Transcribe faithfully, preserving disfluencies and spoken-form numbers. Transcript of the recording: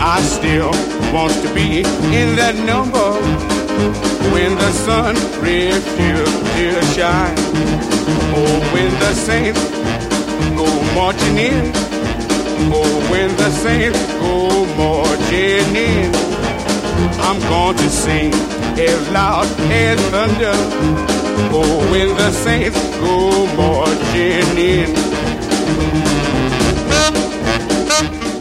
I still want to be in that number when the sun refuses to shine. Oh, when the saints go marching in. Oh, when the saints go marching in. I'm going to sing as loud as thunder. Oh, when the saints go marching in.